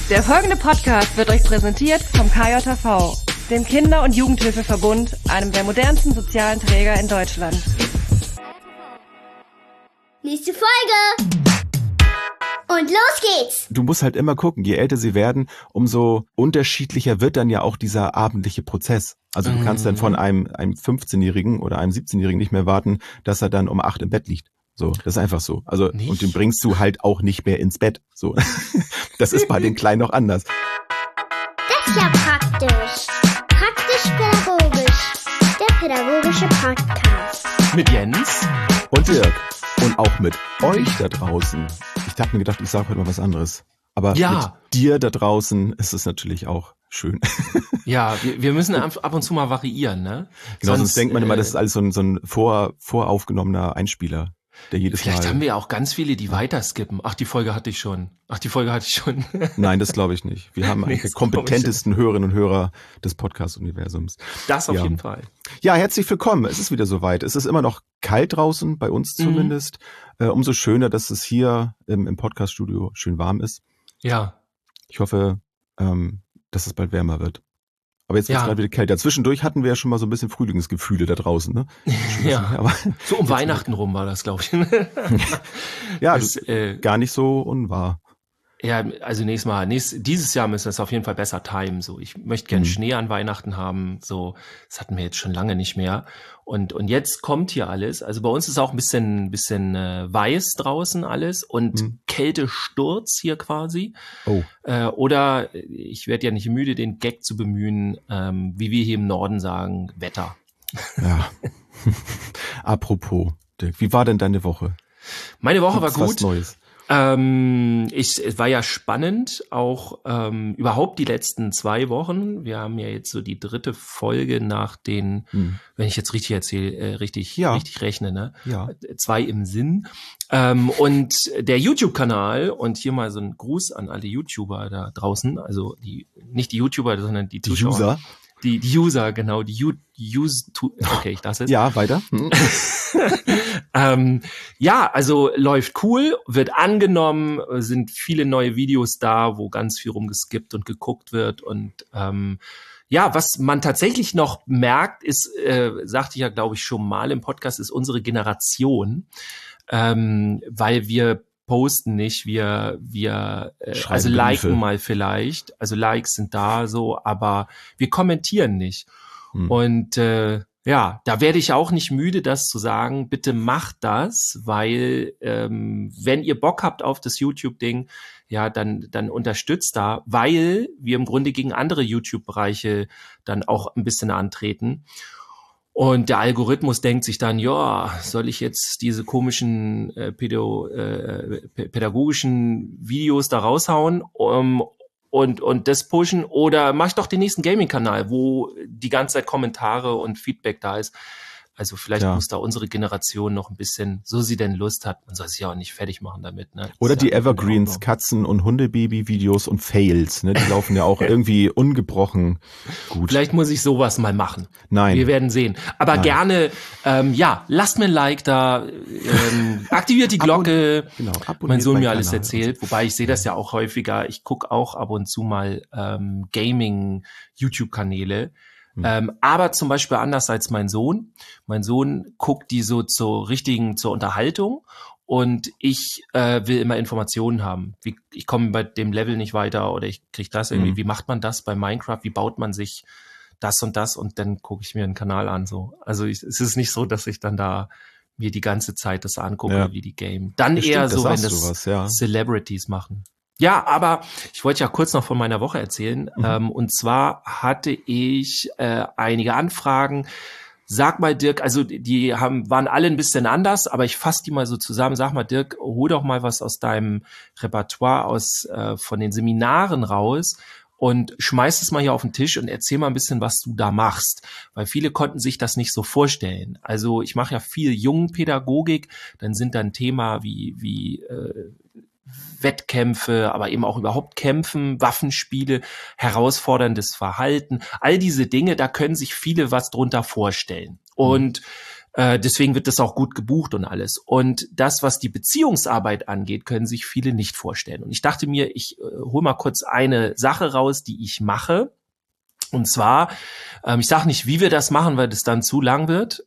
Der folgende Podcast wird euch präsentiert vom KJV, dem Kinder- und Jugendhilfeverbund, einem der modernsten sozialen Träger in Deutschland. Nächste Folge! Und los geht's! Du musst halt immer gucken, je älter sie werden, umso unterschiedlicher wird dann ja auch dieser abendliche Prozess. Also du kannst dann von einem 15-Jährigen oder einem 17-Jährigen nicht mehr warten, dass er dann um 8 im Bett liegt. So, das ist einfach so. Also, nicht? Und den bringst du halt auch nicht mehr ins Bett. So, das ist bei den Kleinen noch anders. Das ist ja praktisch. Praktisch-pädagogisch. Der pädagogische Podcast. Mit Jens und Dirk. Und auch mit euch da draußen. Ich habe mir gedacht, ich sage heute mal was anderes. Aber mit dir da draußen ist es natürlich auch schön. Ja, wir müssen ab und zu mal variieren, ne? Genau, sonst denkt man immer, das ist alles so ein voraufgenommener Einspieler, der jedes Vielleicht Mal... haben wir ja auch ganz viele, die weiterskippen. Ach, die Folge hatte ich schon. Nein, das glaube ich nicht. Wir haben die kompetentesten Hörerinnen und Hörer des Podcast-Universums. Das auf jeden Fall. Ja, herzlich willkommen. Es ist wieder soweit. Es ist immer noch kalt draußen, bei uns zumindest. Umso schöner, dass es hier im Podcast-Studio schön warm ist. Ja. Ich hoffe, dass es bald wärmer wird. Aber jetzt wird es gerade wieder kälter. Zwischendurch hatten wir ja schon mal so ein bisschen Frühlingsgefühle da draußen, ne? Ja, aber so um Weihnachten rum war das, glaube ich. Ja, gar nicht so unwahr. Ja, also dieses Jahr müssen wir es auf jeden Fall besser timen. So, ich möchte gerne Schnee an Weihnachten haben. So, das hatten wir jetzt schon lange nicht mehr. Und jetzt kommt hier alles. Also bei uns ist auch ein bisschen weiß draußen alles und Kältesturz hier quasi. Oh. Oder ich werde ja nicht müde, den Gag zu bemühen, wie wir hier im Norden sagen, Wetter. Ja. Apropos, Dirk, wie war denn deine Woche? Meine Woche war gut. Was Neues? Es war ja spannend, auch überhaupt die letzten 2 Wochen. Wir haben ja jetzt so die 3. Folge nach den, wenn ich jetzt richtig erzähle, richtig rechne, ne? Ja. 2 im Sinn. Und der YouTube-Kanal, und hier mal so ein Gruß an alle YouTuber da draußen, also nicht die YouTuber, sondern die Zuschauer. User? Die User, genau, okay, ich lasse es. Ja, weiter. Ja, also läuft cool, wird angenommen, sind viele neue Videos da, wo ganz viel rumgeskippt und geguckt wird und was man tatsächlich noch merkt, ist, sagte ich ja, glaube ich, schon mal im Podcast, ist unsere Generation, weil wir posten nicht, wir also liken mal vielleicht, also Likes sind da so, aber wir kommentieren nicht. Und da werde ich auch nicht müde, das zu sagen, bitte macht das, weil wenn ihr Bock habt auf das YouTube-Ding, ja, dann unterstützt da, weil wir im Grunde gegen andere YouTube-Bereiche dann auch ein bisschen antreten. Und der Algorithmus denkt sich dann, ja, soll ich jetzt diese komischen pädagogischen Videos da raushauen und das pushen, oder mach ich doch den nächsten Gaming-Kanal, wo die ganze Zeit Kommentare und Feedback da ist. Also vielleicht muss da unsere Generation noch ein bisschen, so sie denn Lust hat, man soll sich ja auch nicht fertig machen damit. Ne? Oder die Evergreens, Katzen- und Hundebaby-Videos und Fails, ne? Die laufen ja auch irgendwie ungebrochen gut. Vielleicht muss ich sowas mal machen. Nein. Wir werden sehen. Aber gerne, lasst mir ein Like da, aktiviert die Glocke. Mein Sohn mir alles erzählt. Wobei ich sehe das ja auch häufiger. Ich gucke auch ab und zu mal Gaming-YouTube-Kanäle. Aber zum Beispiel anders als mein Sohn. Mein Sohn guckt die so zur Unterhaltung und ich will immer Informationen haben. Ich komme bei dem Level nicht weiter oder ich kriege das irgendwie. Wie macht man das bei Minecraft? Wie baut man sich das und dann gucke ich mir einen Kanal an. So. Also es ist nicht so, dass ich dann da mir die ganze Zeit das angucke, wie die Game. Dann eher so, wenn das Celebrities machen. Ja, aber ich wollte ja kurz noch von meiner Woche erzählen. Und zwar hatte ich einige Anfragen. Sag mal, Dirk, also die waren alle ein bisschen anders, aber ich fasse die mal so zusammen. Sag mal, Dirk, hol doch mal was aus deinem Repertoire von den Seminaren raus und schmeiß es mal hier auf den Tisch und erzähl mal ein bisschen, was du da machst. Weil viele konnten sich das nicht so vorstellen. Also ich mache ja viel Jungenpädagogik, dann sind dann Thema wie Wettkämpfe, aber eben auch überhaupt Kämpfen, Waffenspiele, herausforderndes Verhalten, all diese Dinge, da können sich viele was drunter vorstellen. Und Deswegen wird das auch gut gebucht und alles. Und das, was die Beziehungsarbeit angeht, können sich viele nicht vorstellen. Und ich dachte mir, ich hole mal kurz eine Sache raus, die ich mache. Und zwar, ich sage nicht, wie wir das machen, weil das dann zu lang wird,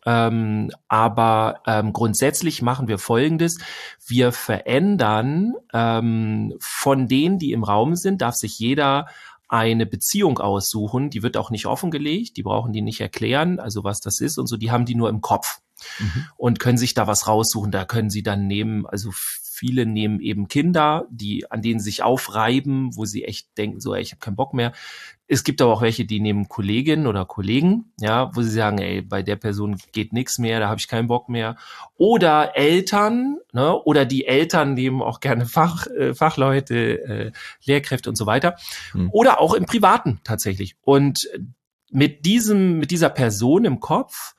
aber grundsätzlich machen wir Folgendes. Wir verändern von denen, die im Raum sind, darf sich jeder eine Beziehung aussuchen, die wird auch nicht offengelegt, die brauchen die nicht erklären, also was das ist und so, die haben die nur im Kopf und können sich da was raussuchen, da können sie dann nehmen, also viele nehmen eben Kinder, an denen sie sich aufreiben, wo sie echt denken, so, ey, ich habe keinen Bock mehr. Es gibt aber auch welche, die nehmen Kolleginnen oder Kollegen, ja, wo sie sagen, ey, bei der Person geht nichts mehr, da habe ich keinen Bock mehr. Oder Eltern, ne, oder die Eltern nehmen auch gerne Fachleute, Lehrkräfte und so weiter. Oder auch im Privaten tatsächlich. Und mit dieser Person im Kopf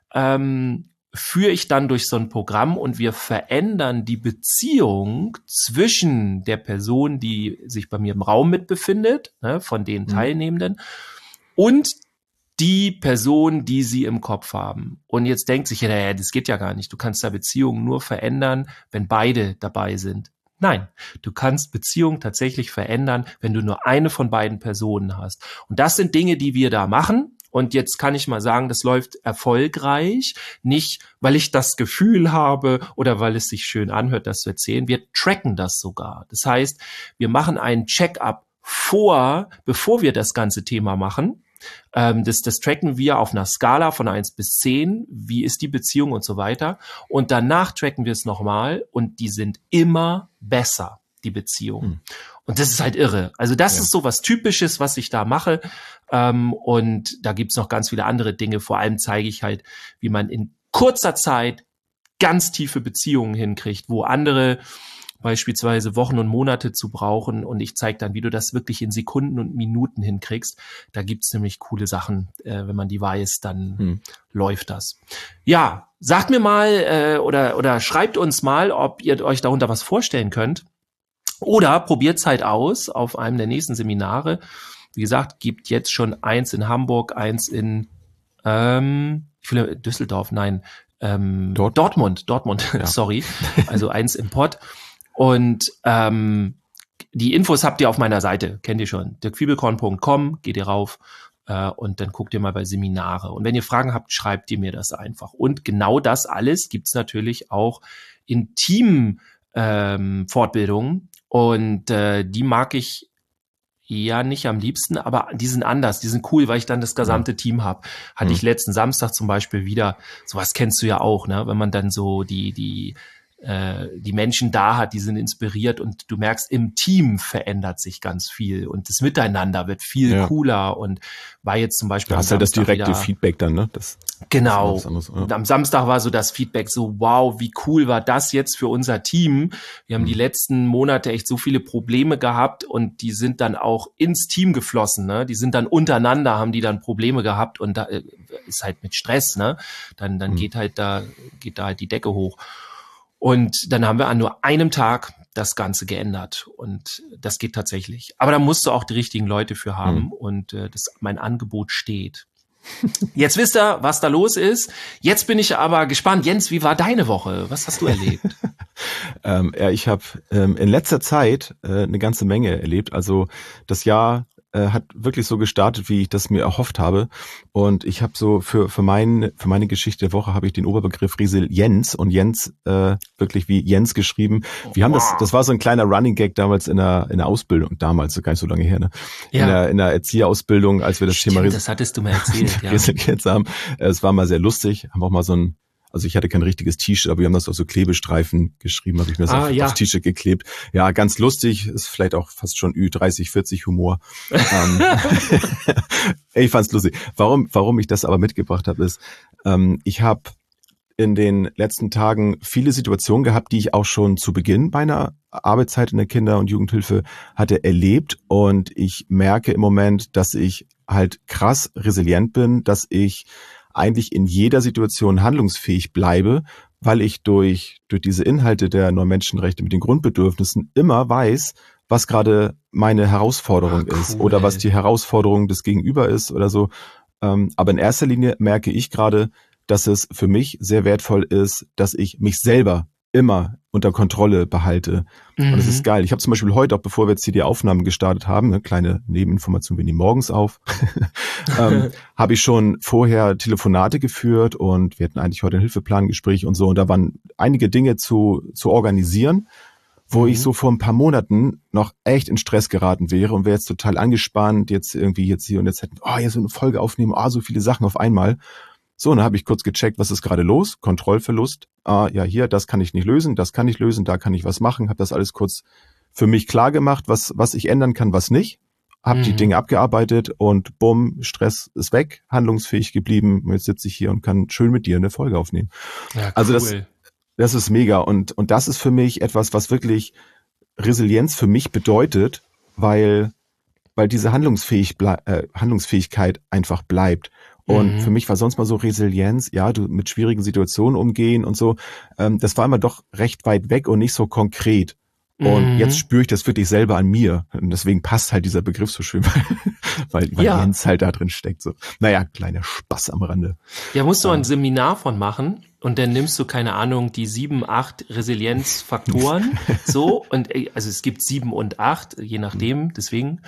führe ich dann durch so ein Programm und wir verändern die Beziehung zwischen der Person, die sich bei mir im Raum mit befindet, ne, von den Teilnehmenden, und die Person, die sie im Kopf haben. Und jetzt denkt sich, ja, das geht ja gar nicht. Du kannst da Beziehungen nur verändern, wenn beide dabei sind. Nein, du kannst Beziehungen tatsächlich verändern, wenn du nur eine von beiden Personen hast. Und das sind Dinge, die wir da machen. Und jetzt kann ich mal sagen, das läuft erfolgreich, nicht weil ich das Gefühl habe oder weil es sich schön anhört, das zu erzählen. Wir tracken das sogar. Das heißt, wir machen einen Check-up bevor wir das ganze Thema machen. Das tracken wir auf einer Skala von 1 bis 10. Wie ist die Beziehung und so weiter. Und danach tracken wir es nochmal und die sind immer besser, die Beziehungen. Und das ist halt irre. Also das ist so was Typisches, was ich da mache. Und da gibt's noch ganz viele andere Dinge. Vor allem zeige ich halt, wie man in kurzer Zeit ganz tiefe Beziehungen hinkriegt, wo andere beispielsweise Wochen und Monate zu brauchen. Und ich zeige dann, wie du das wirklich in Sekunden und Minuten hinkriegst. Da gibt's nämlich coole Sachen. Wenn man die weiß, dann läuft das. Ja, sagt mir mal oder schreibt uns mal, ob ihr euch darunter was vorstellen könnt. Oder probiert's halt aus auf einem der nächsten Seminare. Wie gesagt, gibt jetzt schon eins in Hamburg, eins in Düsseldorf, nein, Dortmund, ja. Sorry. Also eins im Pott. Und die Infos habt ihr auf meiner Seite, kennt ihr schon. dirkfiebelkorn.com, geht ihr rauf und dann guckt ihr mal bei Seminare. Und wenn ihr Fragen habt, schreibt ihr mir das einfach. Und genau das alles gibt's natürlich auch in Team-Fortbildungen. Und die mag ich ja nicht am liebsten, aber die sind anders, die sind cool, weil ich dann das gesamte Team habe. Hatte ich letzten Samstag zum Beispiel wieder, sowas kennst du ja auch, ne? Wenn man dann so die Menschen da hat, die sind inspiriert und du merkst, im Team verändert sich ganz viel und das Miteinander wird viel cooler und war jetzt zum Beispiel. Du hast halt das direkte Feedback dann, ne? Genau. Und am Samstag war so das Feedback so, wow, wie cool war das jetzt für unser Team? Wir haben die letzten Monate echt so viele Probleme gehabt und die sind dann auch ins Team geflossen, ne? Die sind dann untereinander, haben die dann Probleme gehabt und da ist halt mit Stress, ne? Dann geht da halt die Decke hoch. Und dann haben wir an nur einem Tag das Ganze geändert und das geht tatsächlich. Aber da musst du auch die richtigen Leute für haben und mein Angebot steht. Jetzt wisst ihr, was da los ist. Jetzt bin ich aber gespannt. Jens, wie war deine Woche? Was hast du erlebt? Ich habe in letzter Zeit eine ganze Menge erlebt. Also das Jahr hat wirklich so gestartet, wie ich das mir erhofft habe. Und ich habe so für meine Geschichte der Woche habe ich den Oberbegriff Resilienz und Jens wirklich wie Jens geschrieben. Wir haben das war so ein kleiner Running Gag damals in der Ausbildung, damals, so gar nicht so lange her, ne? Ja. In der Erzieherausbildung, als wir das Thema das hattest du mir erzählt, ja. Resilienz haben. Es war mal sehr lustig, haben auch mal also ich hatte kein richtiges T-Shirt, aber wir haben das auf so Klebestreifen geschrieben, habe ich mir das aufs T-Shirt geklebt. Ja, ganz lustig, ist vielleicht auch fast schon Ü30, 40 Humor. Ich fand's lustig. Warum ich das aber mitgebracht habe, ist, ich habe in den letzten Tagen viele Situationen gehabt, die ich auch schon zu Beginn meiner Arbeitszeit in der Kinder- und Jugendhilfe hatte erlebt. Und ich merke im Moment, dass ich halt krass resilient bin, dass ich eigentlich in jeder Situation handlungsfähig bleibe, weil ich durch diese Inhalte der neuen Menschenrechte mit den Grundbedürfnissen immer weiß, was gerade meine Herausforderung ist oder was die Herausforderung des Gegenüber ist oder so. Aber in erster Linie merke ich gerade, dass es für mich sehr wertvoll ist, dass ich mich selber immer unter Kontrolle behalte. Und das ist geil. Ich habe zum Beispiel heute, auch bevor wir jetzt hier die Aufnahmen gestartet haben, eine kleine Nebeninformation, wir nehmen morgens auf, habe ich schon vorher Telefonate geführt und wir hatten eigentlich heute ein Hilfeplangespräch und so. Und da waren einige Dinge zu organisieren, wo ich so vor ein paar Monaten noch echt in Stress geraten wäre und wäre jetzt total angespannt, jetzt hier und jetzt hätten, jetzt so eine Folge aufnehmen, so viele Sachen auf einmal. So, und dann habe ich kurz gecheckt, was ist gerade los? Kontrollverlust. Hier, das kann ich nicht lösen, das kann ich lösen, da kann ich was machen. Habe das alles kurz für mich klar gemacht, was ich ändern kann, was nicht. Habe die Dinge abgearbeitet und bumm, Stress ist weg, handlungsfähig geblieben. Und jetzt sitze ich hier und kann schön mit dir eine Folge aufnehmen. Ja, cool. Also das ist mega. Und das ist für mich etwas, was wirklich Resilienz für mich bedeutet, weil diese Handlungsfähigkeit einfach bleibt. Und für mich war sonst mal so Resilienz, du mit schwierigen Situationen umgehen und so, das war immer doch recht weit weg und nicht so konkret. Und jetzt spüre ich das wirklich selber an mir. Und deswegen passt halt dieser Begriff so schön, weil Jens halt da drin steckt. So. Naja, kleiner Spaß am Rande. Ja, musst du ein Seminar von machen und dann nimmst du, keine Ahnung, die 7, 8 Resilienzfaktoren so und also es gibt 7 und 8, je nachdem, deswegen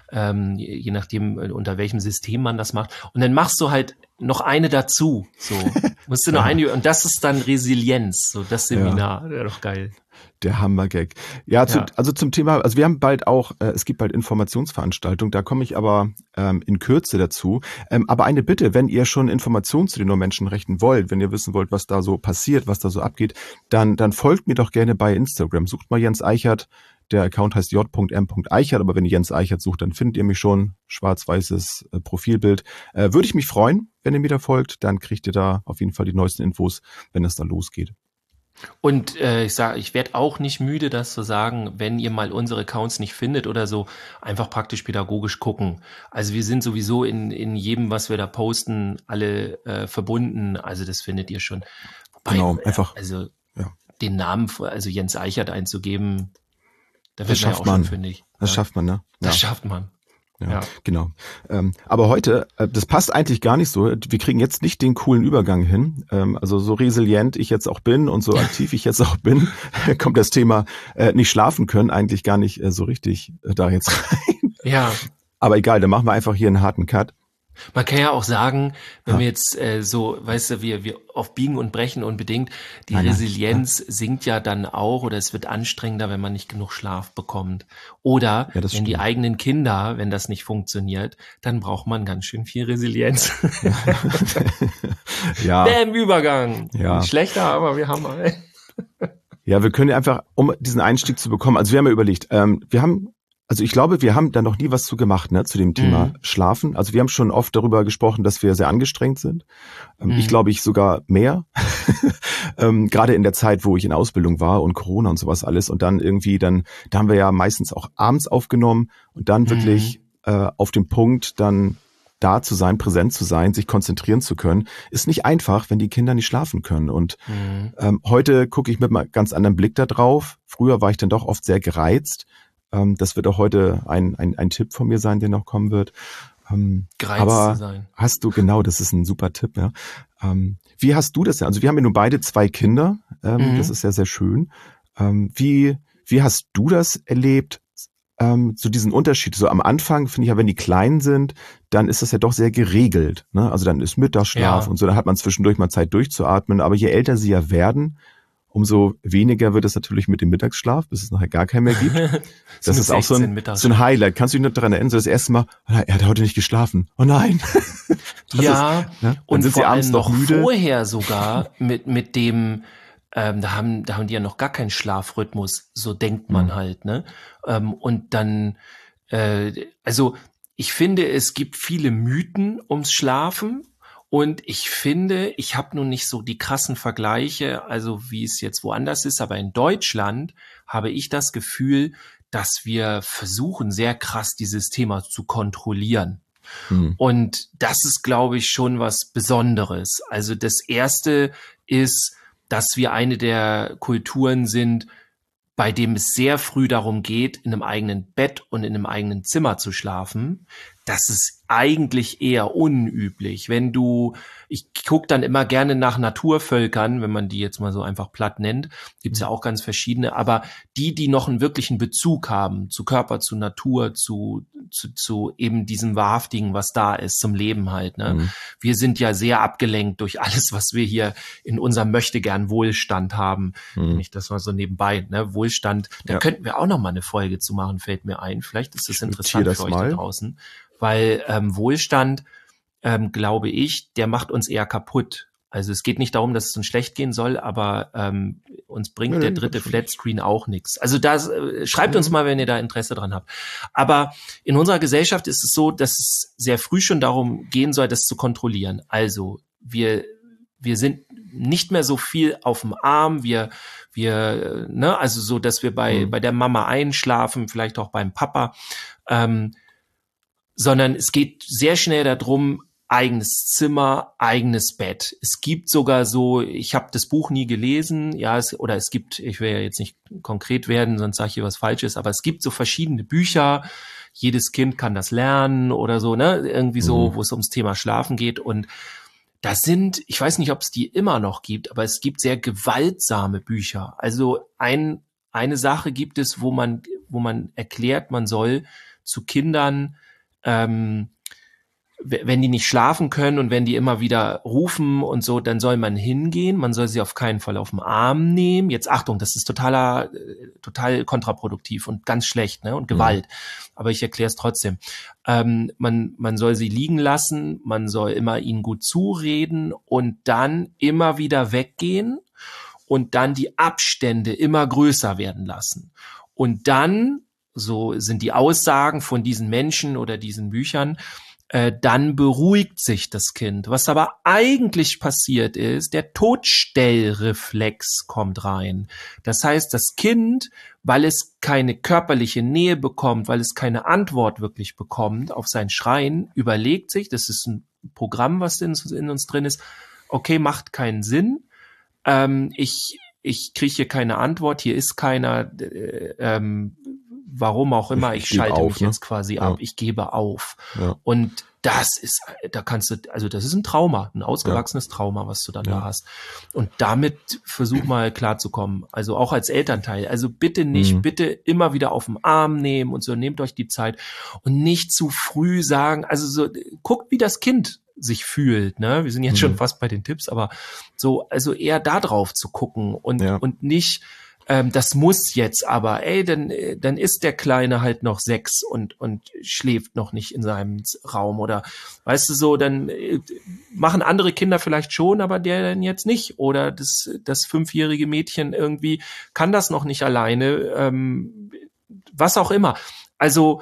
je nachdem, unter welchem System man das macht. Und dann machst du halt noch eine dazu. So, musst du noch eine, und das ist dann Resilienz, so das Seminar. Ja, doch geil. Der Hammergag. Also zum Thema, also wir haben bald auch, es gibt bald Informationsveranstaltungen, da komme ich aber in Kürze dazu. Aber eine Bitte, wenn ihr schon Informationen zu den Menschenrechten wollt, wenn ihr wissen wollt, was da so passiert, was da so abgeht, dann folgt mir doch gerne bei Instagram. Sucht mal Jens Eichert. Der Account heißt j.m.eichert, aber wenn ihr Jens Eichert sucht, dann findet ihr mich schon. Schwarz-weißes Profilbild. Würde ich mich freuen, wenn ihr mir da folgt. Dann kriegt ihr da auf jeden Fall die neuesten Infos, wenn es da losgeht. Und ich werde auch nicht müde, das zu sagen, wenn ihr mal unsere Accounts nicht findet oder so, einfach praktisch pädagogisch gucken. Also wir sind sowieso in jedem, was wir da posten, alle verbunden. Also das findet ihr schon. Wobei, genau, einfach. Den Namen, also Jens Eichert einzugeben, da wird das man schafft ja auch man. schon fündig. Das schafft man, ne? Das schafft man. Ja, genau. Aber heute, das passt eigentlich gar nicht so. Wir kriegen jetzt nicht den coolen Übergang hin. Also so resilient ich jetzt auch bin und so aktiv ich jetzt auch bin, kommt das Thema nicht schlafen können eigentlich gar nicht so richtig da jetzt rein. Ja. Aber egal, dann machen wir einfach hier einen harten Cut. Man kann ja auch sagen, wenn wir jetzt weißt du, wir auf Biegen und Brechen unbedingt, die Resilienz sinkt ja dann auch oder es wird anstrengender, wenn man nicht genug Schlaf bekommt. Oder wenn die eigenen Kinder, wenn das nicht funktioniert, dann braucht man ganz schön viel Resilienz. Bäm, Übergang. Ja. Schlechter, aber wir haben mal. Ja, wir können einfach, um diesen Einstieg zu bekommen, also wir haben ja überlegt, also ich glaube, wir haben da noch nie was zu gemacht, ne, zu dem Thema Schlafen. Also wir haben schon oft darüber gesprochen, dass wir sehr angestrengt sind. Ich glaube, sogar mehr. Gerade in der Zeit, wo ich in Ausbildung war und Corona und sowas alles. Und dann da haben wir ja meistens auch abends aufgenommen und dann wirklich auf dem Punkt dann da zu sein, präsent zu sein, sich konzentrieren zu können, ist nicht einfach, wenn die Kinder nicht schlafen können. Und heute gucke ich mit einem ganz anderen Blick da drauf. Früher war ich dann doch oft sehr gereizt. Das wird auch heute ein Tipp von mir sein, der noch kommen wird. Gereizt zu sein. Hast du, genau, das ist ein super Tipp, ja. Wie hast du das denn? Also wir haben ja nun beide 2 Kinder. Das ist ja sehr schön. Wie hast du das erlebt? So diesen Unterschied. So am Anfang finde ich ja, wenn die klein sind, dann ist das ja doch sehr geregelt. Ne? Also dann ist Mittagsschlaf und so, dann hat man zwischendurch mal Zeit durchzuatmen. Aber je älter sie ja werden, umso weniger wird es natürlich mit dem Mittagsschlaf, bis es nachher gar keinen mehr gibt. Das ist auch so ein Highlight. Kannst du dich noch daran erinnern, so das erste Mal, er hat heute nicht geschlafen. Oh nein. Ja, und sind vor sie abends allem noch müde. Vorher sogar mit dem, da haben die ja noch gar keinen Schlafrhythmus, so denkt man halt, ne? Und dann, also ich finde, es gibt viele Mythen ums Schlafen. Und ich finde, ich habe nun nicht so die krassen Vergleiche, also wie es jetzt woanders ist, aber in Deutschland habe ich das Gefühl, dass wir versuchen, sehr krass dieses Thema zu kontrollieren. Und das ist, glaube ich, schon was Besonderes. Also das Erste ist, dass wir eine der Kulturen sind, bei dem es sehr früh darum geht, in einem eigenen Bett und in einem eigenen Zimmer zu schlafen. Das ist eigentlich eher unüblich. Ich gucke dann immer gerne nach Naturvölkern, wenn man die jetzt mal so einfach platt nennt, gibt's ja auch ganz verschiedene, aber die noch einen wirklichen Bezug haben zu Körper, zu Natur, zu eben diesem Wahrhaftigen, was da ist, zum Leben halt. Ne? Mhm. Wir sind ja sehr abgelenkt durch alles, was wir hier in unserem Möchtegern Wohlstand haben. Nicht das mal so nebenbei, ne? Wohlstand, da könnten wir auch noch mal eine Folge zu machen, fällt mir ein. Vielleicht ist das interessant für euch da draußen. Weil Wohlstand, glaube ich, der macht uns eher kaputt. Also es geht nicht darum, dass es uns schlecht gehen soll, aber uns bringt der dritte Flatscreen auch nichts. Also schreibt uns mal, wenn ihr da Interesse dran habt. Aber in unserer Gesellschaft ist es so, dass es sehr früh schon darum gehen soll, das zu kontrollieren. Also wir sind nicht mehr so viel auf dem Arm, also so, dass wir bei der Mama einschlafen, vielleicht auch beim Papa, sondern es geht sehr schnell darum, eigenes Zimmer, eigenes Bett. Es gibt sogar so, ich habe das Buch nie gelesen, es gibt, ich will ja jetzt nicht konkret werden, sonst sage ich hier was Falsches, aber es gibt so verschiedene Bücher, jedes Kind kann das lernen oder so, ne, irgendwie so, wo es ums Thema Schlafen geht, und das sind, ich weiß nicht, ob es die immer noch gibt, aber es gibt sehr gewaltsame Bücher. Also eine Sache gibt es, wo man erklärt, man soll zu Kindern, wenn die nicht schlafen können und wenn die immer wieder rufen und so, dann soll man hingehen. Man soll sie auf keinen Fall auf den Arm nehmen. Jetzt Achtung, das ist total kontraproduktiv und ganz schlecht, ne? Und Gewalt. Aber ich erkläre es trotzdem. Man soll sie liegen lassen. Man soll immer ihnen gut zureden und dann immer wieder weggehen und dann die Abstände immer größer werden lassen. Und dann, so sind die Aussagen von diesen Menschen oder diesen Büchern, dann beruhigt sich das Kind. Was aber eigentlich passiert ist, der Totstellreflex kommt rein. Das heißt, das Kind, weil es keine körperliche Nähe bekommt, weil es keine Antwort wirklich bekommt auf sein Schreien, überlegt sich, das ist ein Programm, was in uns drin ist, okay, macht keinen Sinn, ich kriege hier keine Antwort, hier ist keiner, warum auch immer, ich schalte mich jetzt quasi ab, ich gebe auf. Ja. Und das ist ein Trauma, ein ausgewachsenes Trauma, was du dann da hast. Und damit versuch mal klarzukommen, also auch als Elternteil. Also bitte nicht, bitte immer wieder auf den Arm nehmen und so, nehmt euch die Zeit und nicht zu früh sagen, also so, guckt, wie das Kind sich fühlt, ne? Wir sind jetzt schon fast bei den Tipps, aber so, also eher da drauf zu gucken und nicht, das muss jetzt aber, dann ist der Kleine halt noch 6 und schläft noch nicht in seinem Raum oder, weißt du, so, dann machen andere Kinder vielleicht schon, aber der dann jetzt nicht, oder das 5-jährige Mädchen irgendwie kann das noch nicht alleine, was auch immer. Also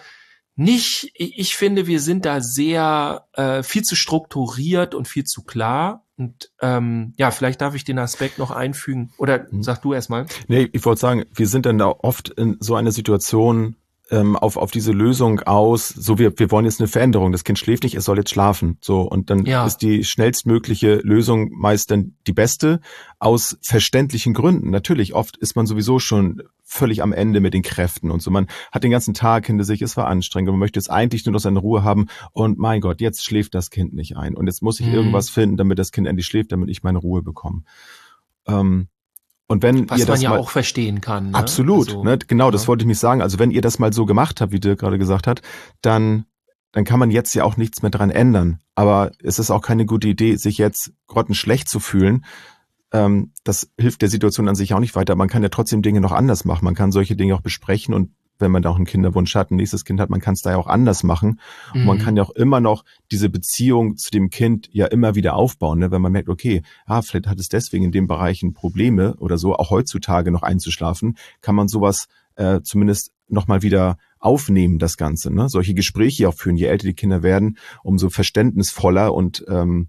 ich finde, wir sind da sehr viel zu strukturiert und viel zu klar. Und vielleicht darf ich den Aspekt noch einfügen. Oder sag du erst mal. Nee, ich wollte sagen, wir sind dann da oft in so einer Situation auf diese Lösung aus, so wir wollen jetzt eine Veränderung, das Kind schläft nicht, es soll jetzt schlafen. So, und dann ist die schnellstmögliche Lösung meist dann die beste, aus verständlichen Gründen. Natürlich, oft ist man sowieso schon völlig am Ende mit den Kräften und so. Man hat den ganzen Tag hinter sich, es war anstrengend und man möchte jetzt eigentlich nur noch seine Ruhe haben und mein Gott, jetzt schläft das Kind nicht ein und jetzt muss ich irgendwas finden, damit das Kind endlich schläft, damit ich meine Ruhe bekomme. Und wenn was ihr das man ja mal, auch verstehen kann. Ne? Absolut, also, ne? Genau, das wollte ich mich sagen. Also wenn ihr das mal so gemacht habt, wie Dirk gerade gesagt hat, dann kann man jetzt ja auch nichts mehr dran ändern. Aber es ist auch keine gute Idee, sich jetzt grottenschlecht zu fühlen. Das hilft der Situation an sich auch nicht weiter. Man kann ja trotzdem Dinge noch anders machen. Man kann solche Dinge auch besprechen und wenn man da auch einen Kinderwunsch hat, ein nächstes Kind hat, man kann es da ja auch anders machen. Und man kann ja auch immer noch diese Beziehung zu dem Kind ja immer wieder aufbauen, ne? Wenn man merkt, okay, vielleicht hat es deswegen in den Bereichen Probleme oder so, auch heutzutage noch einzuschlafen, kann man sowas zumindest nochmal wieder aufnehmen, das Ganze. Ne? Solche Gespräche auch führen, je älter die Kinder werden, umso verständnisvoller und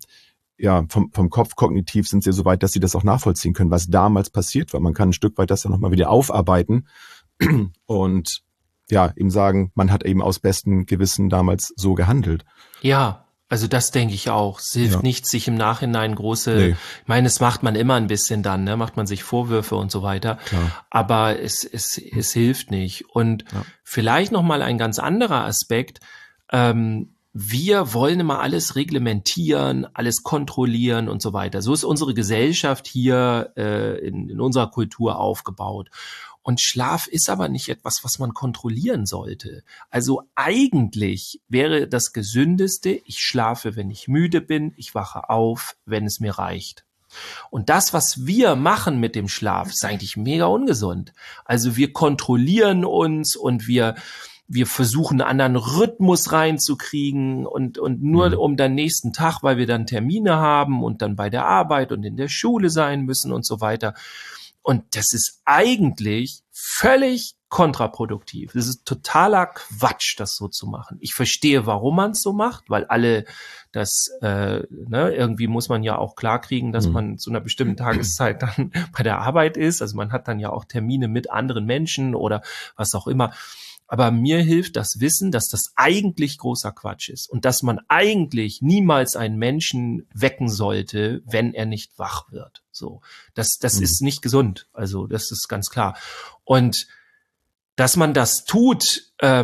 vom Kopf kognitiv sind sie so weit, dass sie das auch nachvollziehen können, was damals passiert war. Man kann ein Stück weit das dann nochmal wieder aufarbeiten und ihm sagen, man hat eben aus bestem Gewissen damals so gehandelt. Ja, also das denke ich auch. Es hilft nicht, sich im Nachhinein ich meine, das macht man immer ein bisschen dann, ne? Macht man sich Vorwürfe und so weiter. Klar. Aber es hilft nicht. Und vielleicht nochmal ein ganz anderer Aspekt, wir wollen immer alles reglementieren, alles kontrollieren und so weiter. So ist unsere Gesellschaft hier in unserer Kultur aufgebaut. Und Schlaf ist aber nicht etwas, was man kontrollieren sollte. Also eigentlich wäre das Gesündeste, ich schlafe, wenn ich müde bin, ich wache auf, wenn es mir reicht. Und das, was wir machen mit dem Schlaf, ist eigentlich mega ungesund. Also wir kontrollieren uns und wir versuchen, einen anderen Rhythmus reinzukriegen und nur um den nächsten Tag, weil wir dann Termine haben und dann bei der Arbeit und in der Schule sein müssen und so weiter. Und das ist eigentlich völlig kontraproduktiv. Das ist totaler Quatsch, das so zu machen. Ich verstehe, warum man es so macht, weil alle das, irgendwie muss man ja auch klarkriegen, dass man zu einer bestimmten Tageszeit dann bei der Arbeit ist. Also man hat dann ja auch Termine mit anderen Menschen oder was auch immer. Aber mir hilft das Wissen, dass das eigentlich großer Quatsch ist und dass man eigentlich niemals einen Menschen wecken sollte, wenn er nicht wach wird. So, das ist nicht gesund. Also das ist ganz klar. Und dass man das tut,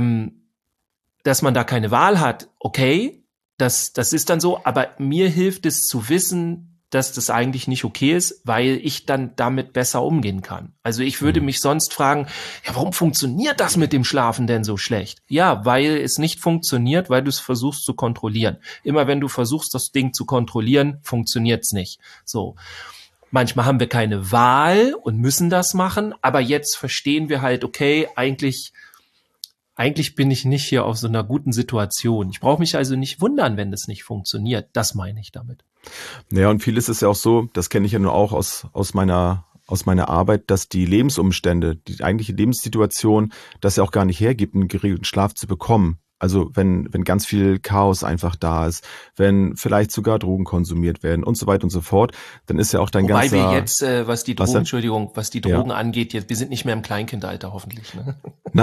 dass man da keine Wahl hat, okay, das ist dann so. Aber mir hilft es zu wissen, dass das eigentlich nicht okay ist, weil ich dann damit besser umgehen kann. Also ich würde mich sonst fragen, ja, warum funktioniert das mit dem Schlafen denn so schlecht? Ja, weil es nicht funktioniert, weil du es versuchst zu kontrollieren. Immer wenn du versuchst, das Ding zu kontrollieren, funktioniert's nicht. So. Manchmal haben wir keine Wahl und müssen das machen, aber jetzt verstehen wir halt, okay, eigentlich bin ich nicht hier auf so einer guten Situation. Ich brauche mich also nicht wundern, wenn das nicht funktioniert. Das meine ich damit. Naja, und vieles ist ja auch so, das kenne ich ja nur auch aus meiner Arbeit, dass die Lebensumstände, die eigentliche Lebenssituation, das ja auch gar nicht hergibt, einen geregelten Schlaf zu bekommen. Also wenn ganz viel Chaos einfach da ist, wenn vielleicht sogar Drogen konsumiert werden und so weiter und so fort, dann ist ja auch dein ganzer... Wobei wir jetzt, was die Drogen angeht, wir sind nicht mehr im Kleinkindalter hoffentlich. Ne?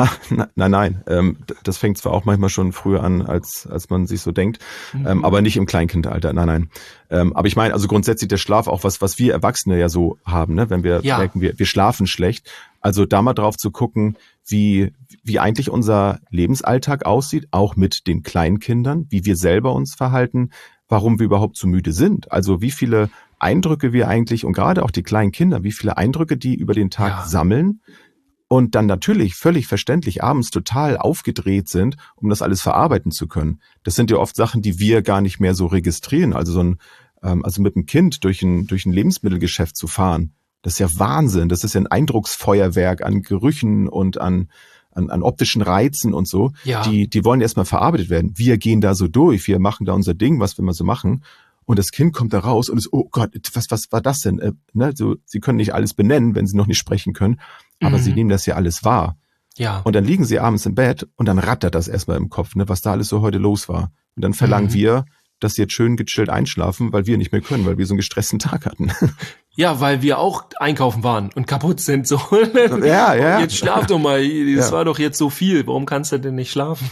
Nein. Das fängt zwar auch manchmal schon früher an, als man sich so denkt, aber nicht im Kleinkindalter, nein. Aber ich meine, also grundsätzlich der Schlaf auch was wir Erwachsene ja so haben, ne? Wenn wir merken, wir schlafen schlecht. Also da mal drauf zu gucken, wie eigentlich unser Lebensalltag aussieht, auch mit den Kleinkindern, wie wir selber uns verhalten, warum wir überhaupt so müde sind. Also wie viele Eindrücke wir eigentlich, und gerade auch die kleinen Kinder, wie viele Eindrücke die über den Tag sammeln und dann natürlich völlig verständlich abends total aufgedreht sind, um das alles verarbeiten zu können. Das sind ja oft Sachen, die wir gar nicht mehr so registrieren. Also also mit einem Kind durch ein Lebensmittelgeschäft zu fahren, das ist ja Wahnsinn. Das ist ja ein Eindrucksfeuerwerk an Gerüchen und an optischen Reizen und so. Ja. Die wollen erstmal verarbeitet werden. Wir gehen da so durch. Wir machen da unser Ding, was wir mal so machen. Und das Kind kommt da raus und ist, oh Gott, was war das denn? So, sie können nicht alles benennen, wenn sie noch nicht sprechen können. Aber sie nehmen das ja alles wahr. Ja. Und dann liegen sie abends im Bett und dann rattert das erstmal im Kopf, ne, was da alles so heute los war. Und dann verlangen wir, dass sie jetzt schön gechillt einschlafen, weil wir nicht mehr können, weil wir so einen gestressten Tag hatten. Ja, weil wir auch einkaufen waren und kaputt sind. So. Ja. Jetzt schlaf doch mal, das war doch jetzt so viel. Warum kannst du denn nicht schlafen?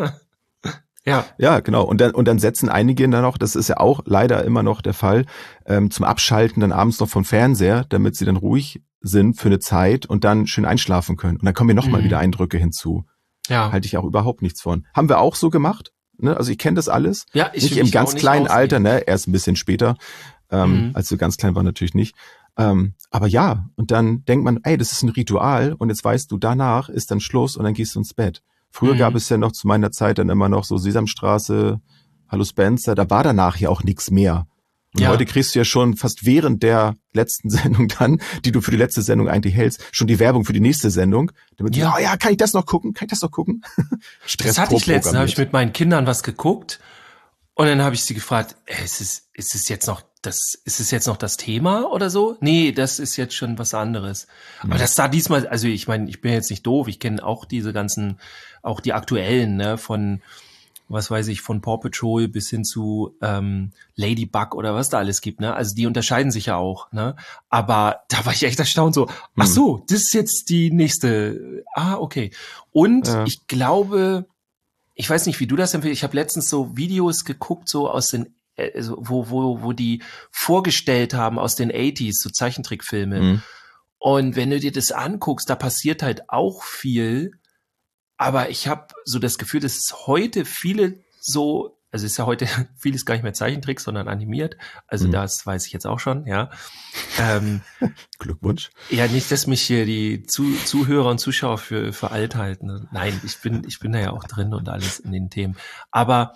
Ja, genau. Und dann setzen einige dann noch, das ist ja auch leider immer noch der Fall, zum Abschalten dann abends noch vom Fernseher, damit sie dann ruhig sind für eine Zeit und dann schön einschlafen können. Und dann kommen mir nochmal wieder Eindrücke hinzu. Ja. Halte ich auch überhaupt nichts von. Haben wir auch so gemacht? Ne? Also ich kenne das alles. Ja, nicht im ganz kleinen Alter, ne? Erst ein bisschen später. Als du ganz klein war natürlich nicht. Aber ja, und dann denkt man, ey, das ist ein Ritual und jetzt weißt du, danach ist dann Schluss und dann gehst du ins Bett. Früher gab es ja noch zu meiner Zeit dann immer noch so Sesamstraße, Hallo Spencer, da war danach ja auch nichts mehr. Und heute kriegst du ja schon fast während der letzten Sendung dann, die du für die letzte Sendung eigentlich hältst, schon die Werbung für die nächste Sendung. Damit du, kann ich das noch gucken? Stress. Das hatte ich letztens, habe ich mit meinen Kindern was geguckt und dann habe ich sie gefragt, ist es jetzt noch das Thema oder so? Nee, das ist jetzt schon was anderes. Aber das da diesmal, also ich meine, ich bin jetzt nicht doof, ich kenne auch diese ganzen, auch die aktuellen, ne, von was weiß ich, von Paw Patrol bis hin zu Ladybug oder was da alles gibt, ne? Also die unterscheiden sich ja auch, ne? Aber da war ich echt erstaunt so, ach so, das ist jetzt die nächste. Ah, okay. Und ich glaube, ich weiß nicht, wie du das empfiehlst, ich habe letztens so Videos geguckt, so aus den wo die vorgestellt haben aus den 80s, so Zeichentrickfilme. Und wenn du dir das anguckst, da passiert halt auch viel, aber ich habe so das Gefühl, dass es heute viele so also ist ja heute vieles gar nicht mehr Zeichentrick, sondern animiert. Also das weiß ich jetzt auch schon, ja. Glückwunsch. Ja, nicht, dass mich hier die Zuhörer und Zuschauer für alt halten. Ne? Nein, ich bin da ja auch drin und alles in den Themen. Aber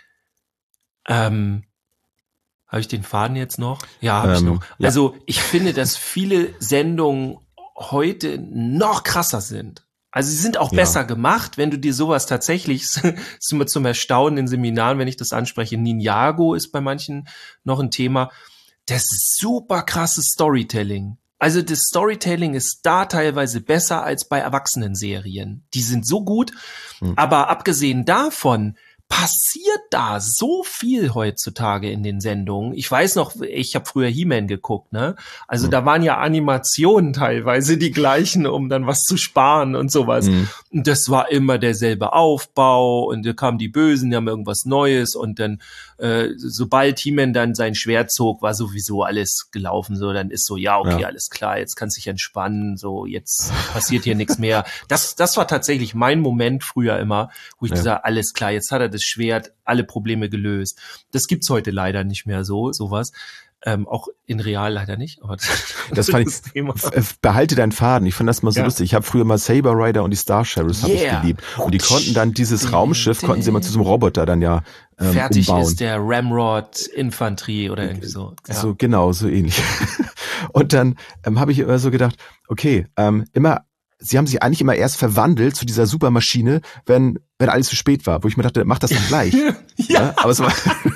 habe ich den Faden jetzt noch? Ja, habe ich noch. Ja. Also ich finde, dass viele Sendungen heute noch krasser sind. Also sie sind auch besser gemacht, wenn du dir sowas tatsächlich, ist immer zum Erstaunen in Seminaren, wenn ich das anspreche, Ninjago ist bei manchen noch ein Thema. Das ist super krasses Storytelling. Also das Storytelling ist da teilweise besser als bei Erwachsenenserien. Die sind so gut, aber abgesehen davon passiert da so viel heutzutage in den Sendungen. Ich weiß noch, ich habe früher He-Man geguckt, ne? Also da waren ja Animationen teilweise die gleichen, um dann was zu sparen und sowas. Und das war immer derselbe Aufbau und da kamen die Bösen, die haben irgendwas Neues und dann sobald He-Man dann sein Schwert zog, war sowieso alles gelaufen. So, dann ist so, ja, okay, alles klar, jetzt kannst du dich entspannen, so, jetzt passiert hier nichts mehr. Das war tatsächlich mein Moment früher immer, wo ich gesagt, alles klar, jetzt hat er das Schwert, alle Probleme gelöst. Das gibt's heute leider nicht mehr sowas. Auch in real leider nicht, aber das fand ich, Thema. Behalte deinen Faden. Ich fand das mal so lustig. Ich habe früher mal Saber Rider und die Star Sheriffs habe ich geliebt. Und die konnten dann dieses Raumschiff, konnten sie mal zu so einem Roboter dann fertig umbauen. Ist der Ramrod Infanterie oder irgendwie so. Ja. So, genau, so ähnlich. Und dann habe ich immer so gedacht, okay, sie haben sich eigentlich immer erst verwandelt zu dieser Supermaschine, wenn alles zu spät war, wo ich mir dachte, mach das doch gleich. Aber es war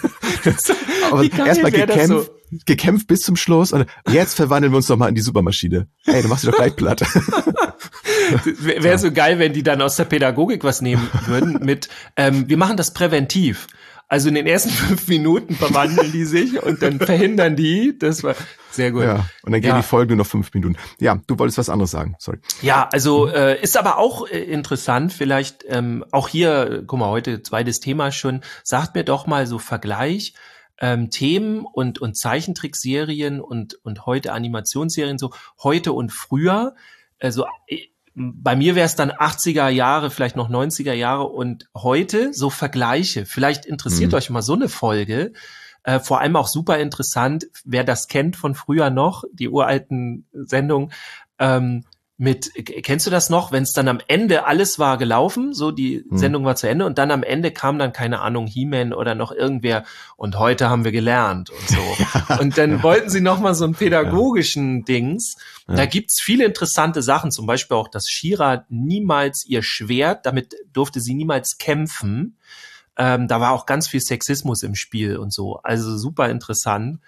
aber erstmal gekämpft bis zum Schluss und jetzt verwandeln wir uns doch mal in die Supermaschine. Ey, du machst dich doch gleich platt. Wäre so geil, wenn die dann aus der Pädagogik was nehmen würden mit, wir machen das präventiv. Also in den ersten 5 Minuten verwandeln die sich und dann verhindern die. Das war sehr gut. Ja, und dann gehen die Folgen nur noch 5 Minuten. Ja, du wolltest was anderes sagen, sorry. Ja, also ist aber auch interessant, vielleicht auch hier, guck mal, heute zweites Thema schon, sagt mir doch mal so Vergleich, Themen und Zeichentrickserien und heute Animationsserien, so heute und früher, also bei mir wäre es dann 80er Jahre, vielleicht noch 90er Jahre und heute so Vergleiche. Vielleicht interessiert euch mal so eine Folge. Vor allem auch super interessant, wer das kennt von früher noch, die uralten Sendungen. Kennst du das noch, wenn es dann am Ende alles war gelaufen, so die Sendung war zu Ende und dann am Ende kam dann, keine Ahnung, He-Man oder noch irgendwer und heute haben wir gelernt und so. Und dann wollten sie noch mal so einen pädagogischen Dings. Da gibt's viele interessante Sachen, zum Beispiel auch, dass She-Ra niemals ihr Schwert, damit durfte sie niemals kämpfen. Da war auch ganz viel Sexismus im Spiel und so. Also super interessant.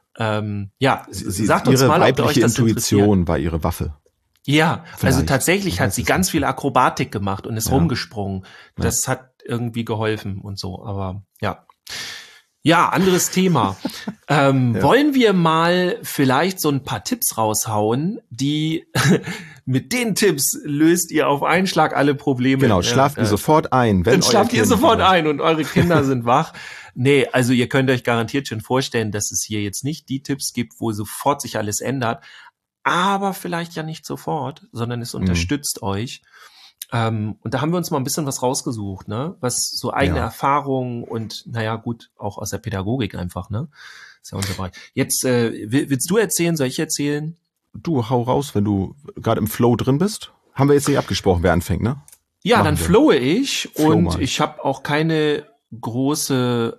Sagt uns ihre mal, ob weibliche euch das Intuition war ihre Waffe. Ja, Vielleicht. Also tatsächlich hat sie ganz viel Akrobatik gemacht und ist rumgesprungen. Das hat irgendwie geholfen und so, aber ja. Ja, anderes Thema. Wollen wir mal vielleicht so ein paar Tipps raushauen, die mit den Tipps löst ihr auf einen Schlag alle Probleme. Genau, schlaft ihr sofort ein. Dann schlaft ihr sofort ein und eure Kinder sind wach. Nee, also ihr könnt euch garantiert schon vorstellen, dass es hier jetzt nicht die Tipps gibt, wo sofort sich alles ändert. Aber vielleicht ja nicht sofort, sondern es unterstützt euch. Und da haben wir uns mal ein bisschen was rausgesucht, ne? Was so eigene Erfahrungen und, naja, gut, auch aus der Pädagogik einfach, ne? Ist ja unser Bereich. Jetzt, willst du erzählen, soll ich erzählen? Du, hau raus, wenn du gerade im Flow drin bist. Haben wir jetzt nicht abgesprochen, wer anfängt, ne? Ja, dann flowe ich und ich habe auch keine große,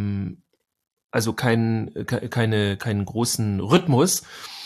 also keinen großen Rhythmus.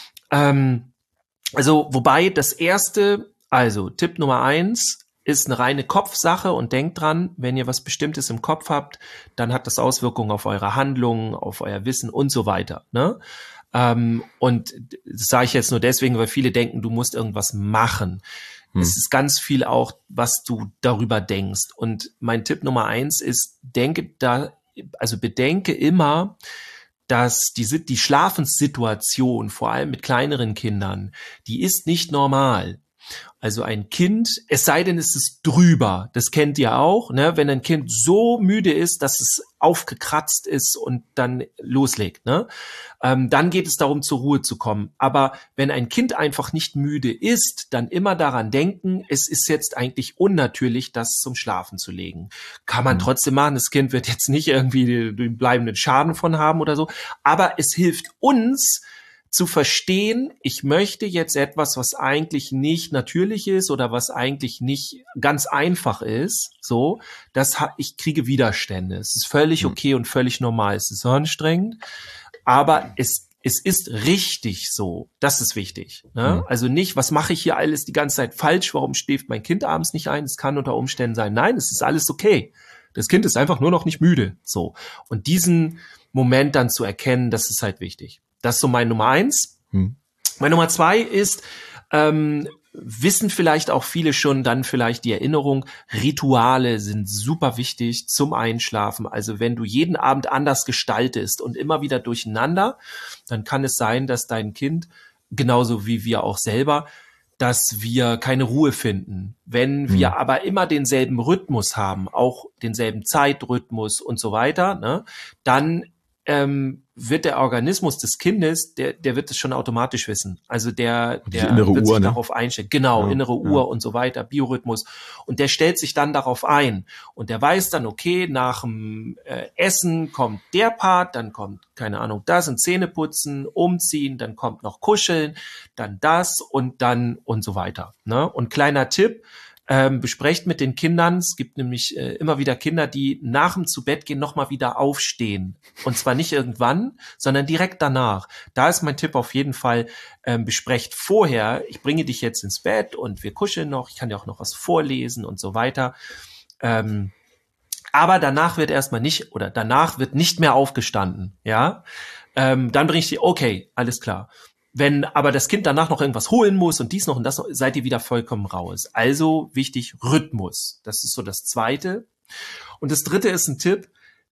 Also, wobei das erste, also Tipp Nummer 1 ist eine reine Kopfsache und denkt dran, wenn ihr was Bestimmtes im Kopf habt, dann hat das Auswirkungen auf eure Handlungen, auf euer Wissen und so weiter, ne? Und das sage ich jetzt nur deswegen, weil viele denken, du musst irgendwas machen. Es ist ganz viel auch, was du darüber denkst. Und mein Tipp Nummer 1 ist, bedenke immer, dass die Schlafenssituation, vor allem mit kleineren Kindern, die ist nicht normal. Also ein Kind, es sei denn, es ist drüber, das kennt ihr auch, ne? Wenn ein Kind so müde ist, dass es aufgekratzt ist und dann loslegt, ne? Dann geht es darum, zur Ruhe zu kommen. Aber wenn ein Kind einfach nicht müde ist, dann immer daran denken, es ist jetzt eigentlich unnatürlich, das zum Schlafen zu legen. Kann man trotzdem machen, das Kind wird jetzt nicht irgendwie den bleibenden Schaden von haben oder so, aber es hilft uns, zu verstehen, ich möchte jetzt etwas, was eigentlich nicht natürlich ist oder was eigentlich nicht ganz einfach ist, so, ich kriege Widerstände. Es ist völlig okay und völlig normal. Es ist anstrengend, aber es ist richtig so. Das ist wichtig. Ne? Also nicht, was mache ich hier alles die ganze Zeit falsch? Warum schläft mein Kind abends nicht ein? Es kann unter Umständen sein. Nein, es ist alles okay. Das Kind ist einfach nur noch nicht müde. So. Und diesen Moment dann zu erkennen, das ist halt wichtig. Das ist so mein Nummer 1. Mein Nummer 2 ist, wissen vielleicht auch viele schon, dann vielleicht die Erinnerung, Rituale sind super wichtig zum Einschlafen. Also wenn du jeden Abend anders gestaltest und immer wieder durcheinander, dann kann es sein, dass dein Kind, genauso wie wir auch selber, dass wir keine Ruhe finden. Wenn wir aber immer denselben Rhythmus haben, auch denselben Zeitrhythmus und so weiter, ne, dann wird der Organismus des Kindes, der wird es schon automatisch wissen. Also der wird sich darauf einstellen. Genau, innere Uhr und so weiter, Biorhythmus. Und der stellt sich dann darauf ein. Und der weiß dann, okay, nach dem Essen kommt der Part, dann kommt, keine Ahnung, das und Zähneputzen, umziehen, dann kommt noch Kuscheln, dann das und dann und so weiter. Ne? Und kleiner Tipp, besprecht mit den Kindern. Es gibt nämlich immer wieder Kinder, die nach dem Zubettgehen nochmal wieder aufstehen. Und zwar nicht irgendwann, sondern direkt danach. Da ist mein Tipp auf jeden Fall, besprecht vorher, ich bringe dich jetzt ins Bett und wir kuscheln noch, ich kann dir auch noch was vorlesen und so weiter. Aber danach wird nicht mehr aufgestanden. Ja, dann bringe ich dir, okay, alles klar. Wenn aber das Kind danach noch irgendwas holen muss und dies noch und das noch, seid ihr wieder vollkommen raus. Also wichtig, Rhythmus. Das ist so das Zweite. Und das Dritte ist ein Tipp,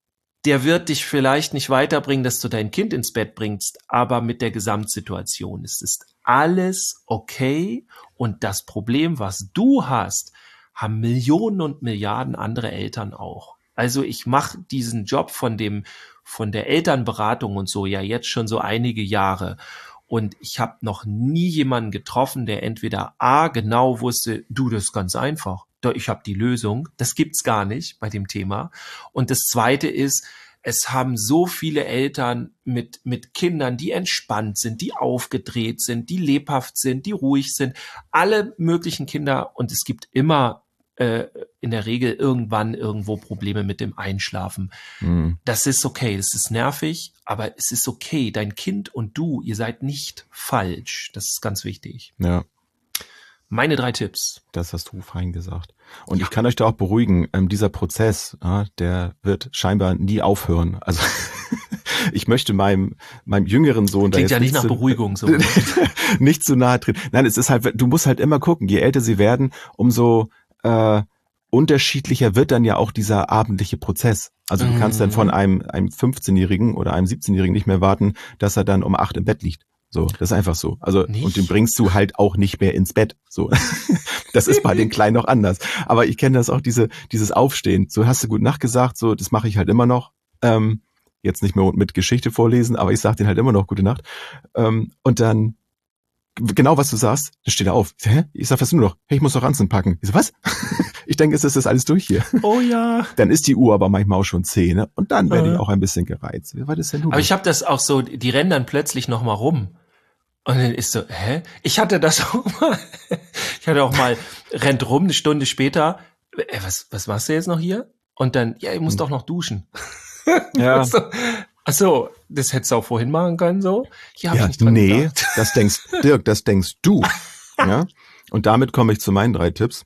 der wird dich vielleicht nicht weiterbringen, dass du dein Kind ins Bett bringst, aber mit der Gesamtsituation. Es ist alles okay und das Problem, was du hast, haben Millionen und Milliarden andere Eltern auch. Also ich mache diesen Job von der Elternberatung und so ja jetzt schon so einige Jahre. Und ich habe noch nie jemanden getroffen, der entweder genau wusste, du, das ist ganz einfach, ich habe die Lösung, das gibt's gar nicht bei dem Thema. Und das Zweite ist, es haben so viele Eltern mit Kindern, die entspannt sind, die aufgedreht sind, die lebhaft sind, die ruhig sind, alle möglichen Kinder. Und es gibt immer in der Regel irgendwann irgendwo Probleme mit dem Einschlafen. Das ist okay, das ist nervig, aber es ist okay. Dein Kind und du, ihr seid nicht falsch. Das ist ganz wichtig. Ja. Meine 3 Tipps. Das hast du fein gesagt. Und ich kann euch da auch beruhigen, dieser Prozess, der wird scheinbar nie aufhören. Also ich möchte meinem jüngeren Sohn... Klingt ja nicht nach Beruhigung so. Nicht zu nahe treten. Nein, es ist halt, du musst halt immer gucken, je älter sie werden, umso unterschiedlicher wird dann ja auch dieser abendliche Prozess. Also du kannst dann von einem 15-Jährigen oder einem 17-Jährigen nicht mehr warten, dass er dann um 8 im Bett liegt. So, das ist einfach so. Also, und den bringst du halt auch nicht mehr ins Bett. So. Das ist bei den Kleinen noch anders. Aber ich kenne das auch, dieses Aufstehen. So, hast du gut Nacht gesagt, so, das mache ich halt immer noch. Jetzt nicht mehr mit Geschichte vorlesen, aber ich sage denen halt immer noch gute Nacht. Und dann, genau was du sagst, dann steht er auf. Ich sag, hä? Ich sag, was nur noch? Hey, ich muss noch Ranzen packen. Ich so, was? Ich denke, es ist das alles durch hier. Oh ja. Dann ist die Uhr aber manchmal auch schon 10, ne? Und dann werde ich auch ein bisschen gereizt. Was ist denn du? Aber ich habe das auch so, die rennen dann plötzlich noch mal rum. Und dann ist so, hä? Ich hatte das auch mal. Ich hatte auch mal, rennt rum, eine Stunde später. Was machst du jetzt noch hier? Und dann, ja, ich muss doch noch duschen. Ja. Ach so, das hättest du auch vorhin machen können, so? Hier hab ich nicht dran gedacht. Dirk, das denkst du. Ja. Und damit komme ich zu meinen 3 Tipps.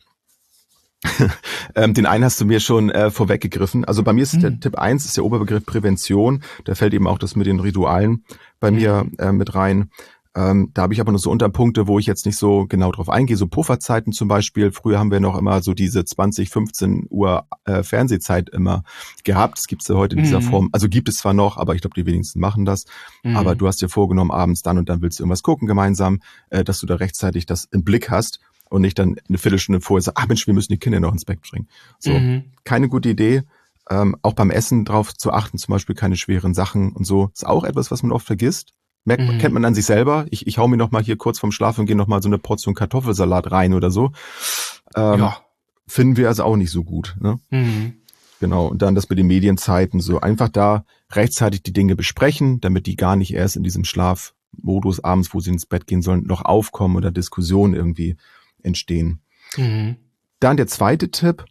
Den einen hast du mir schon vorweggegriffen. Also bei mir ist der Tipp 1 ist der Oberbegriff Prävention. Da fällt eben auch das mit den Ritualen bei mir mit rein. Da habe ich aber nur so Unterpunkte, wo ich jetzt nicht so genau drauf eingehe. So Pufferzeiten zum Beispiel. Früher haben wir noch immer so diese 15 Uhr Fernsehzeit immer gehabt. Das gibt's ja heute in dieser Form. Also gibt es zwar noch, aber ich glaube, die wenigsten machen das. Aber du hast dir vorgenommen, abends dann und dann willst du irgendwas gucken gemeinsam, dass du da rechtzeitig das im Blick hast. und nicht dann eine Viertelstunde vorher sagen, Mensch, wir müssen die Kinder noch ins Bett bringen. So, keine gute Idee. Auch beim Essen drauf zu achten, zum Beispiel keine schweren Sachen und so. Ist auch etwas, was man oft vergisst. Kennt man an sich selber. Ich hau mir noch mal hier kurz vorm Schlafen und gehe noch mal so eine Portion Kartoffelsalat rein oder so. Finden wir also auch nicht so gut. Ne? Genau. Und dann das mit den Medienzeiten so. Einfach da rechtzeitig die Dinge besprechen, damit die gar nicht erst in diesem Schlafmodus abends, wo sie ins Bett gehen sollen, noch aufkommen oder Diskussionen irgendwie entstehen. Dann der zweite Tipp,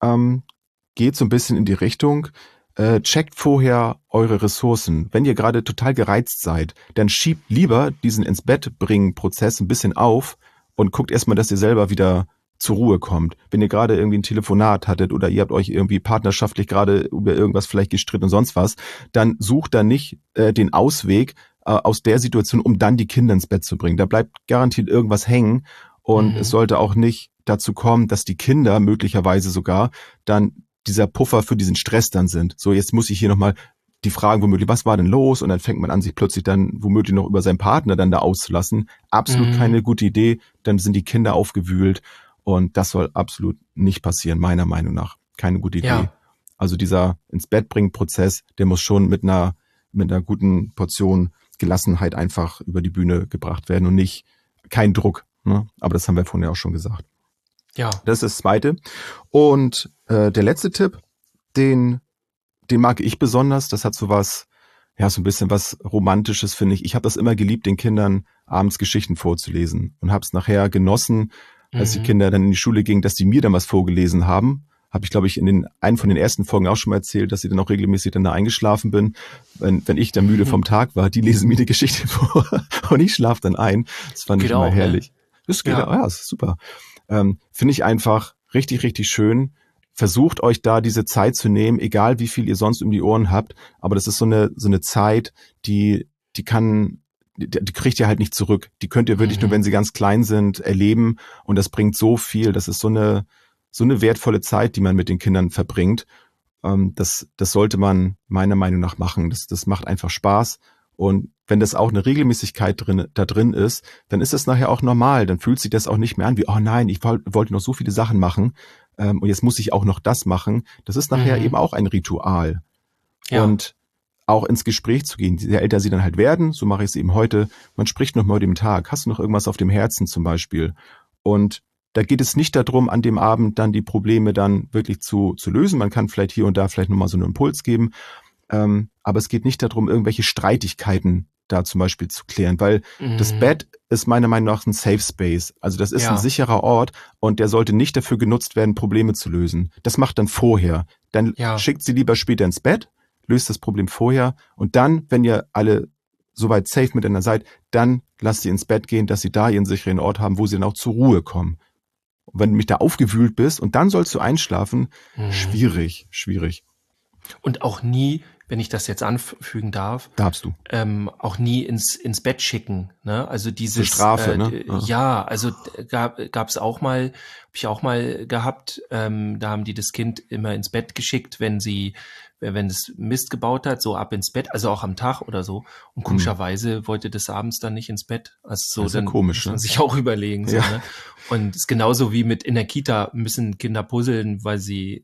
geht so ein bisschen in die Richtung, checkt vorher eure Ressourcen. Wenn ihr gerade total gereizt seid, dann schiebt lieber diesen ins Bett bringen Prozess ein bisschen auf und guckt erstmal, dass ihr selber wieder zur Ruhe kommt. Wenn ihr gerade irgendwie ein Telefonat hattet oder ihr habt euch irgendwie partnerschaftlich gerade über irgendwas vielleicht gestritten und sonst was, dann sucht da nicht den Ausweg aus der Situation, um dann die Kinder ins Bett zu bringen. Da bleibt garantiert irgendwas hängen und es sollte auch nicht dazu kommen, dass die Kinder möglicherweise sogar dann dieser Puffer für diesen Stress dann sind. So, jetzt muss ich hier nochmal die Fragen womöglich, was war denn los? Und dann fängt man an, sich plötzlich dann womöglich noch über seinen Partner dann da auszulassen. Absolut keine gute Idee. Dann sind die Kinder aufgewühlt und das soll absolut nicht passieren, meiner Meinung nach. Keine gute Idee. Ja. Also dieser ins-Bett-bringen-Prozess, der muss schon mit einer guten Portion Gelassenheit einfach über die Bühne gebracht werden und nicht kein Druck. Ne? Aber das haben wir vorhin ja auch schon gesagt. Ja. Das ist das Zweite. Und der letzte Tipp, den mag ich besonders. Das hat so was, ja, so ein bisschen was Romantisches, finde ich. Ich habe das immer geliebt, den Kindern abends Geschichten vorzulesen und habe es nachher genossen, als die Kinder dann in die Schule gingen, dass die mir dann was vorgelesen haben. Habe ich, glaube ich, in einen von den ersten Folgen auch schon mal erzählt, dass ich dann auch regelmäßig dann da eingeschlafen bin. Wenn ich dann müde vom Tag war, die lesen mir die Geschichte vor und ich schlafe dann ein. Das fand ich immer herrlich. Das geht auch, ja, das ist super. Finde ich einfach richtig, richtig schön. Versucht euch da diese Zeit zu nehmen, egal wie viel ihr sonst um die Ohren habt. Aber das ist so eine Zeit, die kriegt ihr halt nicht zurück. Die könnt ihr wirklich nur, wenn sie ganz klein sind, erleben. Und das bringt so viel. Das ist so eine wertvolle Zeit, die man mit den Kindern verbringt. Das sollte man meiner Meinung nach machen. Das macht einfach Spaß. Und wenn das auch eine Regelmäßigkeit da drin ist, dann ist es nachher auch normal. Dann fühlt sich das auch nicht mehr an wie, oh nein, ich wollte noch so viele Sachen machen und jetzt muss ich auch noch das machen. Das ist nachher eben auch ein Ritual. Ja. Und auch ins Gespräch zu gehen. Je älter sie dann halt werden, so mache ich es eben heute, man spricht noch mal über den Tag. Hast du noch irgendwas auf dem Herzen zum Beispiel? Und da geht es nicht darum, an dem Abend dann die Probleme dann wirklich zu lösen. Man kann vielleicht hier und da vielleicht nochmal so einen Impuls geben. Aber es geht nicht darum, irgendwelche Streitigkeiten da zum Beispiel zu klären, weil das Bett ist meiner Meinung nach ein Safe Space. Also das ist ein sicherer Ort und der sollte nicht dafür genutzt werden, Probleme zu lösen. Das macht dann vorher. Dann schickt sie lieber später ins Bett, löst das Problem vorher und dann, wenn ihr alle soweit safe miteinander seid, dann lasst sie ins Bett gehen, dass sie da ihren sicheren Ort haben, wo sie dann auch zur Ruhe kommen. Und wenn du mich da aufgewühlt bist und dann sollst du einschlafen, schwierig. Und auch nie, wenn ich das jetzt anfügen darf, darfst du auch nie ins Bett schicken, ne? Also diese Strafe, ne? Ja, also gab's auch mal, habe ich auch mal gehabt. Da haben die das Kind immer ins Bett geschickt, wenn es Mist gebaut hat, so ab ins Bett, also auch am Tag oder so. Und komischerweise wollte das abends dann nicht ins Bett. Also so, das ist dann komisch, muss man sich auch überlegen. So, ne? Und es ist genauso wie in der Kita müssen Kinder puzzeln, weil sie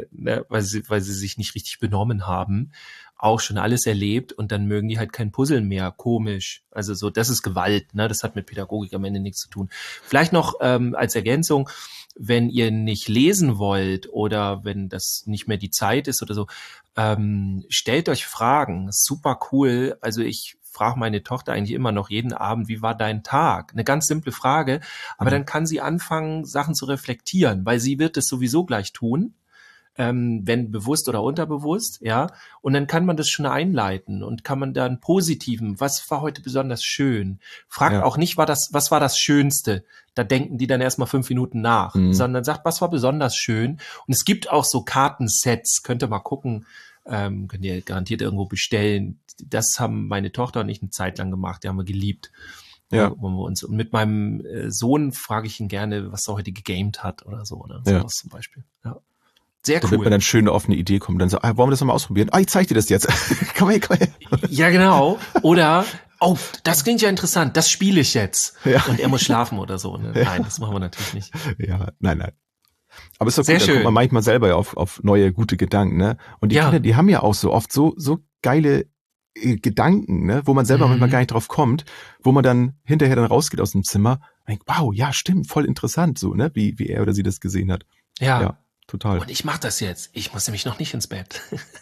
sich nicht richtig benommen haben. Auch schon alles erlebt und dann mögen die halt kein Puzzeln mehr. Komisch. Also so, das ist Gewalt, ne? Das hat mit Pädagogik am Ende nichts zu tun. Vielleicht noch als Ergänzung, wenn ihr nicht lesen wollt oder wenn das nicht mehr die Zeit ist oder so, stellt euch Fragen. Super cool. Also ich frage meine Tochter eigentlich immer noch jeden Abend, wie war dein Tag? Eine ganz simple Frage, aber dann kann sie anfangen, Sachen zu reflektieren, weil sie wird es sowieso gleich tun, wenn bewusst oder unterbewusst, ja. Und dann kann man das schon einleiten und kann man dann positiven, was war heute besonders schön? Fragt auch nicht, was war das Schönste? Da denken die dann erstmal 5 Minuten nach, sondern sagt, was war besonders schön? Und es gibt auch so Kartensets, könnt ihr mal gucken, könnt ihr garantiert irgendwo bestellen. Das haben meine Tochter und ich eine Zeit lang gemacht, die haben wir geliebt. Ja. Und mit meinem Sohn frage ich ihn gerne, was er heute gegamed hat oder so, ne? Sowas zum Beispiel, ja. Sehr cool. Damit man dann schöne offene Idee kommt, dann so, wollen wir das nochmal ausprobieren? Ich zeig dir das jetzt. komm her. Ja, genau. Oder Oh, das klingt ja interessant. Das spiele ich jetzt. Ja. Und er muss schlafen oder so. Ne? Ja. Nein, das machen wir natürlich nicht. Ja, nein. Aber es ist doch Sehr gut, da schön. kommt man manchmal selber ja auf neue, gute Gedanken, ne? Und die Ja. Kinder, die haben ja auch so oft so geile Gedanken, ne? Wo man selber manchmal gar nicht drauf kommt, wo man dann hinterher dann rausgeht aus dem Zimmer und denkt, wow, ja, stimmt, voll interessant, so, ne? Wie er oder sie das gesehen hat. Ja. Ja, total. Und ich mache das jetzt. Ich muss nämlich noch nicht ins Bett.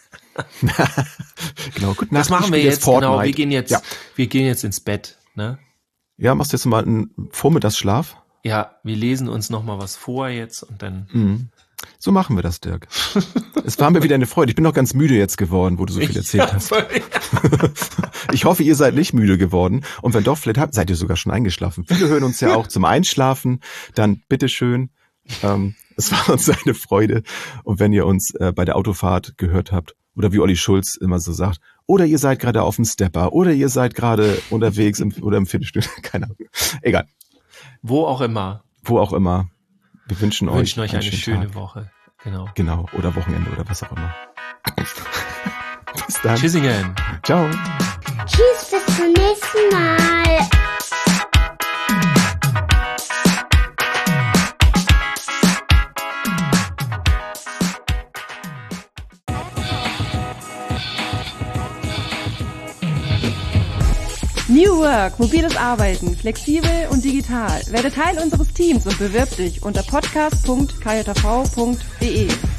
Genau, gut. Das machen wir jetzt. Genau, wir gehen jetzt, Ja. wir gehen jetzt ins Bett. Ne? Ja, machst du jetzt mal einen Vormittagsschlaf? Ja, wir lesen uns noch mal was vor jetzt und dann. So machen wir das, Dirk. Es war mir wieder eine Freude. Ich bin noch ganz müde jetzt geworden, wo du so viel erzählt hast. Ich hoffe, ihr seid nicht müde geworden. Und wenn doch, vielleicht seid ihr sogar schon eingeschlafen. Viele hören uns ja auch zum Einschlafen. Dann bitteschön. Es war uns eine Freude. Und wenn ihr uns bei der Autofahrt gehört habt, oder wie Olli Schulz immer so sagt, oder ihr seid gerade auf dem Stepper, oder ihr seid gerade unterwegs oder im Fitnessstudio, keine Ahnung. Egal. Wo auch immer. Wo auch immer. Wir wünschen euch eine einen schöne Tag. Woche. Genau. Genau. Oder Wochenende oder was auch immer. Bis dann. Tschüssingen. Ciao. Tschüss, bis zum nächsten Mal. New Work, mobiles Arbeiten, flexibel und digital. Werde Teil unseres Teams und bewirb dich unter podcast.kjv.de.